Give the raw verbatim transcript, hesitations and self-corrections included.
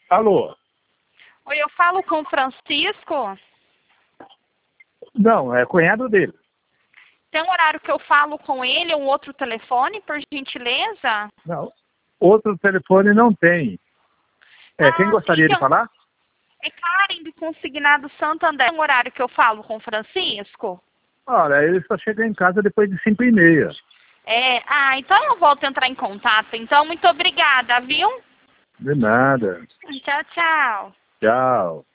Alô? Oi, eu falo com o Francisco. Não, é cunhado dele. Tem um horário que eu falo com ele, um outro telefone, por gentileza? Não, outro telefone não tem. É, Ah, quem gostaria então, de falar? é Karen do Consignado Santander. Tem um horário que eu falo com o Francisco? Olha, ele só chega em casa depois de cinco e meia. É, ah, então eu volto a entrar em contato. Então, muito obrigada, viu? De nada. Tchau, tchau. Tchau.